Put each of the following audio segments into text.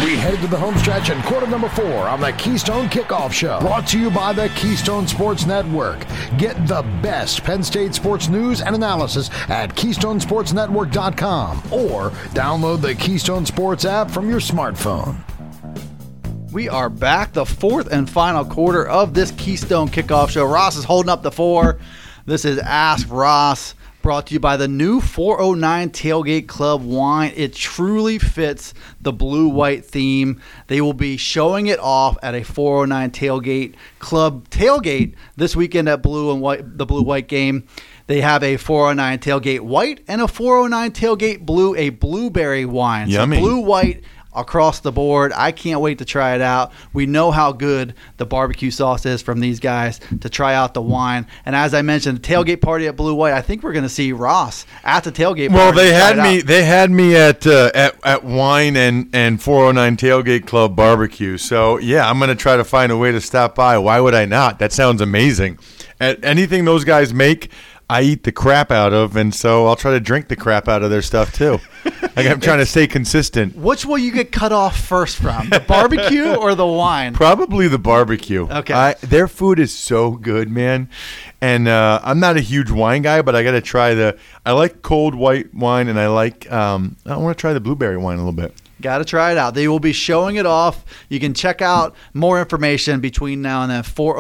We head to the home stretch in quarter number 4 on the Keystone Kickoff Show. Brought to you by the Keystone Sports Network. Get the best Penn State sports news and analysis at KeystoneSportsNetwork.com or download the Keystone Sports app from your smartphone. We are back, the fourth and final quarter of this Keystone Kickoff Show. Ross is holding up the 4. This is Ask Ross, brought to you by the new 409 Tailgate Club wine. It truly fits the blue-white theme. They will be showing it off at a 409 Tailgate Club tailgate this weekend at the blue-white game. They have a 409 Tailgate White and a 409 Tailgate Blue, a blueberry wine. Yummy. So blue-white across the board. I can't wait to try it out. We know how good the barbecue sauce is from these guys to try out the wine. And as I mentioned, the tailgate party at Blue White, I think we're going to see Ross at the tailgate party. Well, they had me at wine and 409 Tailgate Club barbecue. So, yeah, I'm going to try to find a way to stop by. Why would I not? That sounds amazing. Anything those guys make, I eat the crap out of, and so I'll try to drink the crap out of their stuff too. Like, I'm trying to stay consistent. Which will you get cut off first from, the barbecue or the wine? Probably the barbecue. Okay. Their food is so good, man. And I'm not a huge wine guy, but I got to try I like cold white wine, and I want to try the blueberry wine a little bit. Got to try it out. They will be showing it off. You can check out more information between now and then,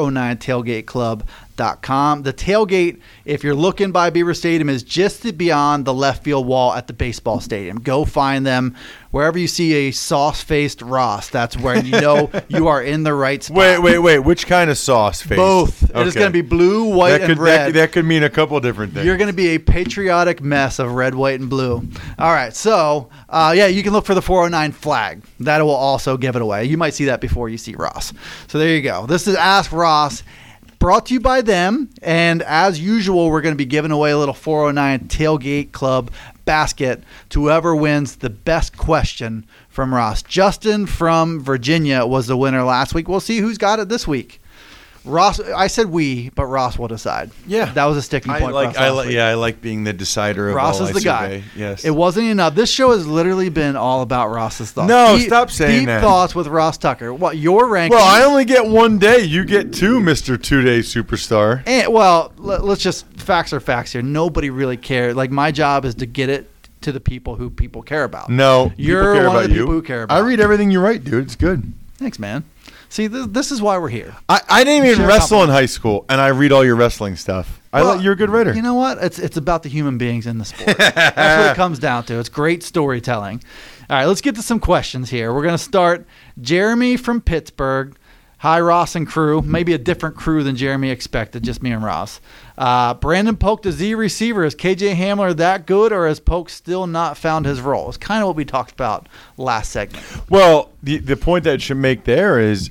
409tailgateclub.com. The tailgate, if you're looking by Beaver Stadium, is just beyond the left field wall at the baseball stadium. Go find them. Wherever you see a sauce-faced Ross, that's where you know you are in the right spot. Wait. Which kind of sauce face? Both. Okay. It is going to be blue, white, and red. That could mean a couple different things. You're going to be a patriotic mess of red, white, and blue. All right. So, you can look for the 409 flag. That will also give it away. You might see that before you see Ross. So there you go. This is Ask Ross, brought to you by them. And as usual, we're going to be giving away a little 409 Tailgate Club basket to whoever wins the best question from Ross. Justin from Virginia was the winner last week. We'll see who's got it this week. Ross, I said we, but Ross will decide. Yeah, that was a sticking point. I like being the decider. Ross of is the survey. guy. Yes, it wasn't enough. This show has literally been all about Ross's thoughts. No, stop saying deep that. Deep thoughts with Ross Tucker. What your ranking? Well, I only get one day. You get 2, Mr. 2-Day Superstar. And let's just facts are facts here. Nobody really cares. Like, my job is to get it to the people who people care about. No, you're one of the people who care about. I read everything you write, dude. It's good. Thanks, man. See, this is why we're here. I didn't even wrestle in high school, and I read all your wrestling stuff. You're a good writer. You know what? It's about the human beings in the sport. That's what it comes down to. It's great storytelling. All right, let's get to some questions here. We're going to start. Jeremy from Pittsburgh. Hi, Ross and crew. Maybe a different crew than Jeremy expected, just me and Ross. Brandon Polk to Z receiver. Is KJ Hamler that good, or has Polk still not found his role? It's kind of what we talked about last segment. Well, the point that I should make there is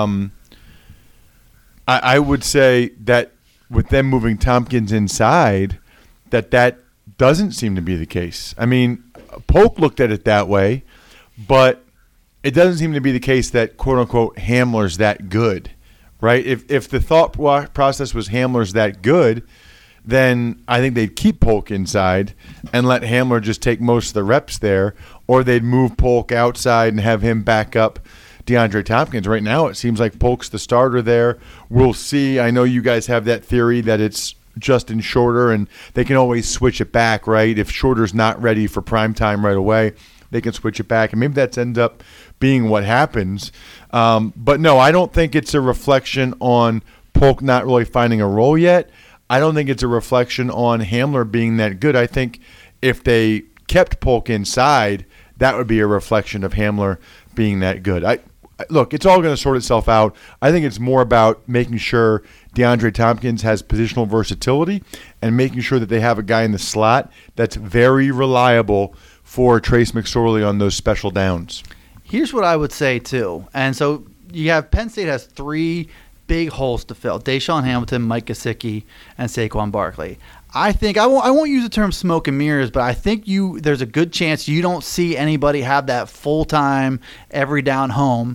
I would say that with them moving Tompkins inside, that doesn't seem to be the case. I mean, Polk looked at it that way, but it doesn't seem to be the case that, quote-unquote, Hamler's that good, right? If the thought process was Hamler's that good, then I think they'd keep Polk inside and let Hamler just take most of the reps there, or they'd move Polk outside and have him back up DeAndre Tompkins. Right now it seems like Polk's the starter there. We'll see. I know you guys have that theory that it's Justin Shorter, and they can always switch it back, right? If Shorter's not ready for prime time right away, they can switch it back, and maybe that ends up being what happens. But no, I don't think it's a reflection on Polk not really finding a role yet. I don't think it's a reflection on Hamler being that good. I think if they kept Polk inside, that would be a reflection of Hamler being that good. Look, it's all going to sort itself out. I think it's more about making sure DeAndre Tompkins has positional versatility and making sure that they have a guy in the slot that's very reliable for Trace McSorley on those special downs. Here's what I would say, too. And so you have Penn State has 3 big holes to fill. Deshaun Hamilton, Mike Gesicki, and Saquon Barkley. I think I won't use the term smoke and mirrors, but I think there's a good chance you don't see anybody have that full-time, every down home.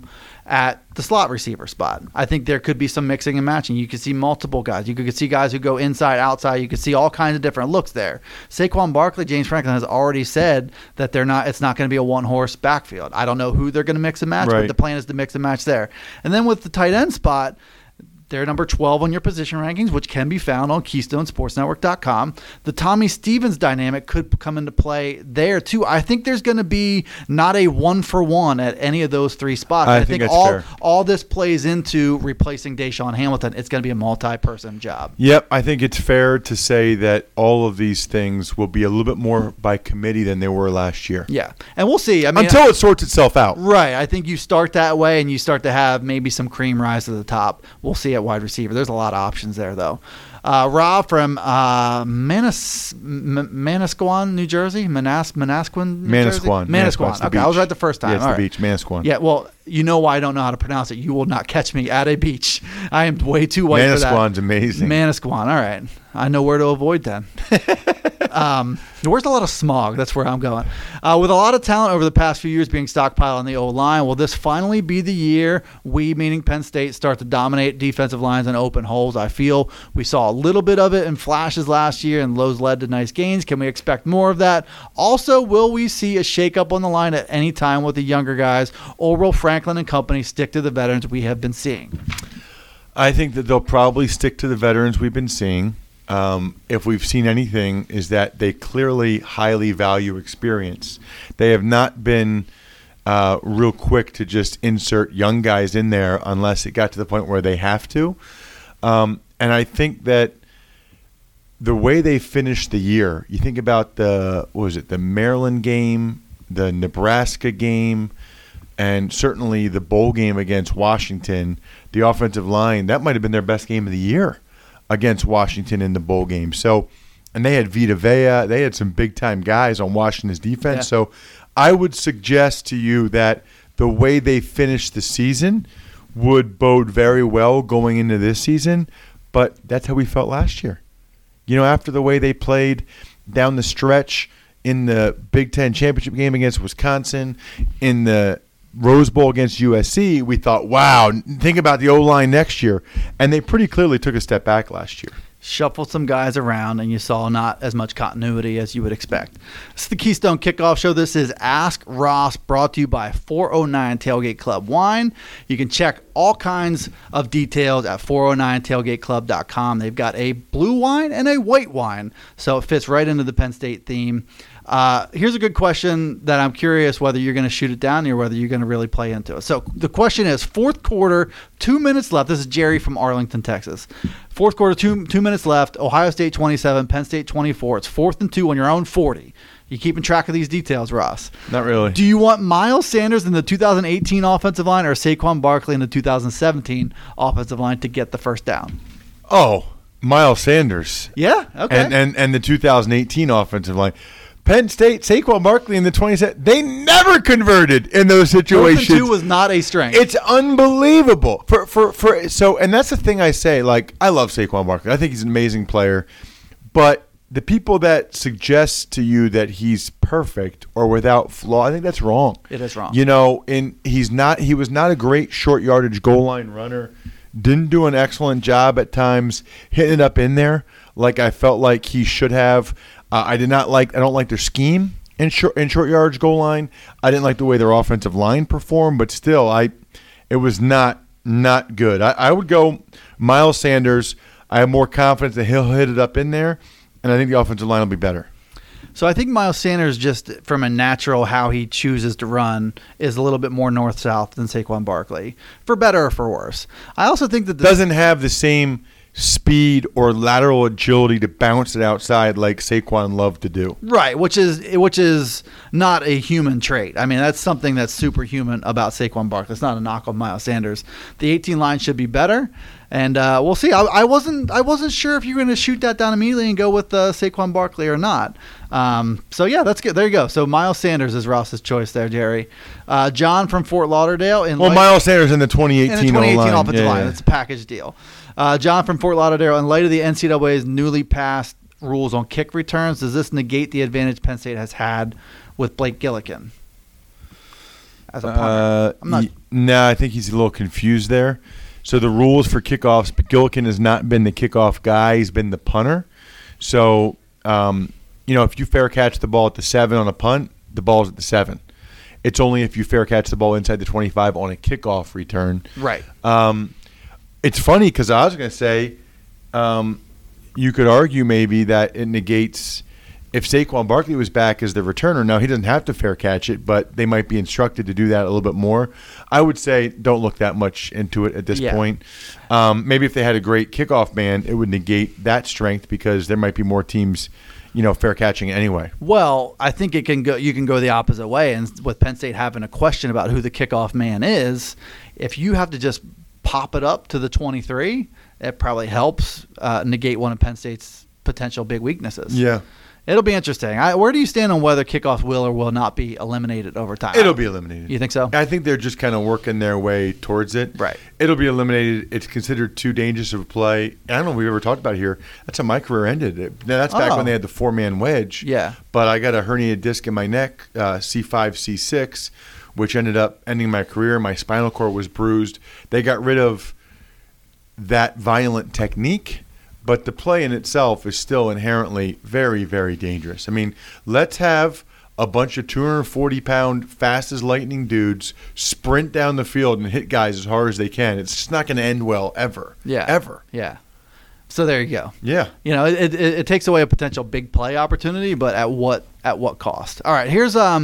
at the slot receiver spot. I think there could be some mixing and matching. You could see multiple guys. You could see guys who go inside, outside. You could see all kinds of different looks there. Saquon Barkley, James Franklin has already said that it's not going to be a one-horse backfield. I don't know who they're going to mix and match, but the plan is to mix and match there. And then with the tight end spot, they're number 12 on your position rankings, which can be found on KeystoneSportsNetwork.com. The Tommy Stevens dynamic could come into play there, too. I think there's going to be not a one-for-one at any of those three spots. I think all this plays into replacing Deshaun Hamilton. It's going to be a multi-person job. Yep, I think it's fair to say that all of these things will be a little bit more by committee than they were last year. Yeah, and we'll see. I mean, until it sorts itself out. Right. I think you start that way, and you start to have maybe some cream rise to the top. We'll see at wide receiver. There's a lot of options there, though. Rob from Manasquan, New Jersey. Manasquan, New Jersey? Manasquan. Okay, I was right the first time. Yeah, it's the beach, Manasquan. Yeah, well, you know why I don't know how to pronounce it. You will not catch me at a beach. I am way too white for that. Manasquan's amazing. Manasquan. All right. I know where to avoid then. Where's a lot of smog? That's where I'm going. With a lot of talent over the past few years being stockpiled on the O-line, will this finally be the year we, meaning Penn State, start to dominate defensive lines and open holes? I feel we saw a little bit of it in flashes last year, and Lowe's led to nice gains. Can we expect more of that? Also, will we see a shakeup on the line at any time with the younger guys, or will Franklin and company stick to the veterans we have been seeing? I think that they'll probably stick to the veterans we've been seeing. If we've seen anything, is that they clearly highly value experience. They have not been real quick to just insert young guys in there unless it got to the point where they have to. And I think that the way they finished the year, you think about the Maryland game, the Nebraska game, and certainly the bowl game against Washington, the offensive line, that might have been their best game of the year against Washington in the bowl game. So, and they had Vita Vea. They had some big-time guys on Washington's defense. Yeah. So I would suggest to you that the way they finished the season would bode very well going into this season, but that's how we felt last year. You know, after the way they played down the stretch in the Big Ten championship game against Wisconsin, in the Rose Bowl against USC, we thought, wow, think about the O-line next year. And they pretty clearly took a step back last year. Shuffled some guys around, and you saw not as much continuity as you would expect. This is the Keystone Kickoff Show. This is Ask Ross, brought to you by 409 Tailgate Club Wine. You can check all kinds of details at 409tailgateclub.com. They've got a blue wine and a white wine, so it fits right into the Penn State theme. Here's a good question that I'm curious whether you're going to shoot it down or whether you're going to really play into it. So the question is, fourth quarter, 2 minutes left. This is Jerry from Arlington, Texas. Fourth quarter, 2 minutes left. Ohio State 27, Penn State 24. It's 4th and 2 on your own 40. You keeping track of these details, Ross? Not really. Do you want Miles Sanders in the 2018 offensive line or Saquon Barkley in the 2017 offensive line to get the first down? Oh, Miles Sanders. Yeah, okay. And the 2018 offensive line. Penn State, Saquon Barkley in the 20s, they never converted in those situations. 4th and 2 was not a strength. It's unbelievable. And that's the thing I say. Like, I love Saquon Barkley. I think he's an amazing player. But the people that suggest to you that he's perfect or without flaw, I think that's wrong. It is wrong. You know, he was not a great short yardage goal line runner. Didn't do an excellent job at times hitting it up in there like I felt like he should have. I don't like their scheme in short yardage goal line. I didn't like the way their offensive line performed, but still, it was not good. I would go Miles Sanders. I have more confidence that he'll hit it up in there, and I think the offensive line will be better. So I think Miles Sanders, just from a natural how he chooses to run, is a little bit more north-south than Saquon Barkley, for better or for worse. I also think that doesn't have the same speed or lateral agility to bounce it outside like Saquon loved to do. Right, which is not a human trait. I mean, that's something that's superhuman about Saquon Barkley. It's not a knock on Miles Sanders. The 18 line should be better, and we'll see. I wasn't sure if you were going to shoot that down immediately and go with Saquon Barkley or not. So yeah, that's good. There you go. So Miles Sanders is Ross's choice there, Jerry. John from Fort Lauderdale. Miles Sanders in the 2018 offensive line. It's a package deal. John from Fort Lauderdale, in light of the NCAA's newly passed rules on kick returns, does this negate the advantage Penn State has had with Blake Gillikin? as a punter. I'm not. No, I think he's a little confused there. So the rules for kickoffs, Gillikin has not been the kickoff guy. He's been the punter. So, if you fair catch the ball at the 7 on a punt, the ball's at the 7. It's only if you fair catch the ball inside the 25 on a kickoff return. Right. It's funny because I was going to say you could argue maybe that it negates if Saquon Barkley was back as the returner. Now, he doesn't have to fair catch it, but they might be instructed to do that a little bit more. I would say don't look that much into it at this point. Maybe if they had a great kickoff man, it would negate that strength because there might be more teams fair catching anyway. Well, I think it can go. You can go the opposite way, and with Penn State having a question about who the kickoff man is, if you have to just pop it up to the 23, it probably helps negate one of Penn State's potential big weaknesses. Yeah. It'll be interesting. Where do you stand on whether kickoff will or will not be eliminated over time? It'll be eliminated. You think so? I think they're just kind of working their way towards it. Right. It'll be eliminated. It's considered too dangerous of a play. I don't know if we've ever talked about it here. That's how my career ended. Now, that's back when they had the 4-man wedge. Yeah. But I got a herniated disc in my neck, C5, C6, which ended up ending my career. My spinal cord was bruised. They got rid of that violent technique. But the play in itself is still inherently very, very dangerous. I mean, let's have a bunch of 240-pound, fast-as-lightning dudes sprint down the field and hit guys as hard as they can. It's just not going to end well ever. Yeah. Ever. Yeah. So there you go. Yeah. It takes away a potential big play opportunity, but at what cost? All right,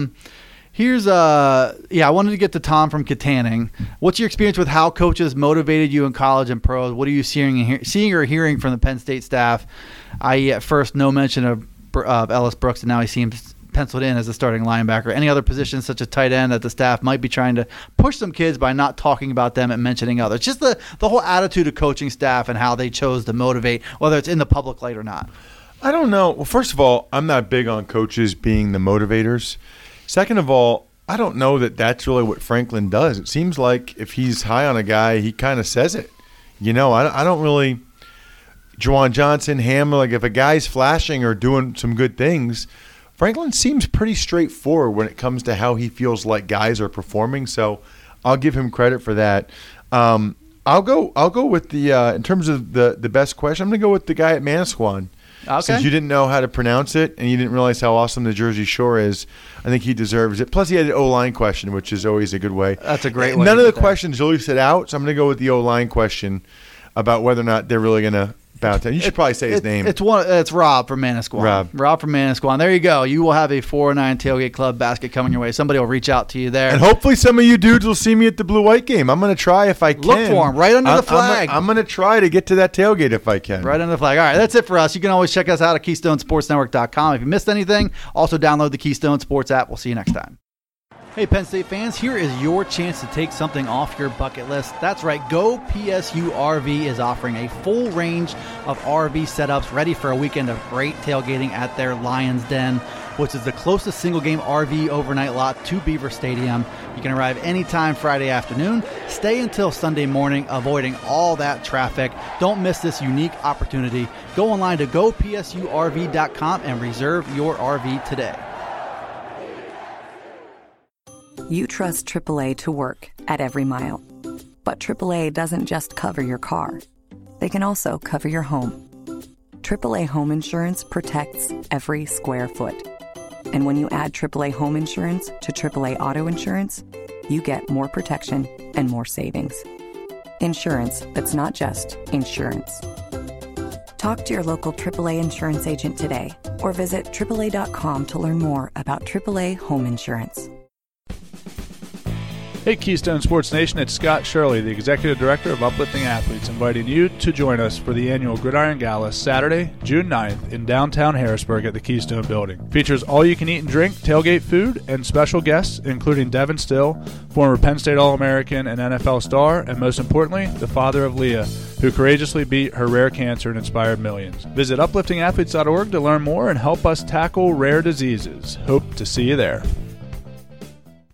I wanted to get to Tom from Katanning. What's your experience with how coaches motivated you in college and pros? What are you seeing or hearing from the Penn State staff? I.e., at first, no mention of Ellis Brooks, and now he seems penciled in as a starting linebacker. Any other positions such as tight end that the staff might be trying to push some kids by not talking about them and mentioning others? Just the whole attitude of coaching staff and how they chose to motivate, whether it's in the public light or not. I don't know. Well, first of all, I'm not big on coaches being the motivators. Second of all, I don't know that that's really what Franklin does. It seems like if he's high on a guy, he kind of says it. I don't really – Juwan Johnson, Hamler, like if a guy's flashing or doing some good things, Franklin seems pretty straightforward when it comes to how he feels like guys are performing. So I'll give him credit for that. I'll go with the in terms of the best question, I'm going to go with the guy at Manasquan. Okay. Since you didn't know how to pronounce it and you didn't realize how awesome the Jersey Shore is, I think he deserves it. Plus, he had an O-line question, which is always a good way. That's a great way. None of the questions really sit out, so I'm going to go with the O-line question about whether or not they're really going to bow down. You should probably say his name. It's Rob from Manasquan. Rob from Manasquan. There you go. You will have a 409 Tailgate Club basket coming your way. Somebody will reach out to you there. And hopefully some of you dudes will see me at the Blue-White game. I'm going to try if I can. Look for him right under the flag. I'm going to try to get to that tailgate if I can. Right under the flag. All right, that's it for us. You can always check us out at KeystoneSportsNetwork.com. If you missed anything, also download the Keystone Sports app. We'll see you next time. Hey, Penn State fans, here is your chance to take something off your bucket list. That's right, Go PSU RV is offering a full range of RV setups ready for a weekend of great tailgating at their Lions Den, which is the closest single-game RV overnight lot to Beaver Stadium. You can arrive anytime Friday afternoon, stay until Sunday morning, avoiding all that traffic. Don't miss this unique opportunity. Go online to gopsurv.com and reserve your RV today. You trust AAA to work at every mile. But AAA doesn't just cover your car. They can also cover your home. AAA Home Insurance protects every square foot. And when you add AAA Home Insurance to AAA Auto Insurance, you get more protection and more savings. Insurance that's not just insurance. Talk to your local AAA insurance agent today or visit AAA.com to learn more about AAA Home Insurance. Hey Keystone Sports Nation, it's Scott Shirley, the Executive Director of Uplifting Athletes, inviting you to join us for the annual Gridiron Gala Saturday, June 9th in downtown Harrisburg at the Keystone Building. Features all-you-can-eat and drink, tailgate food, and special guests, including Devin Still, former Penn State All-American and NFL star, and most importantly, the father of Leah, who courageously beat her rare cancer and inspired millions. Visit upliftingathletes.org to learn more and help us tackle rare diseases. Hope to see you there.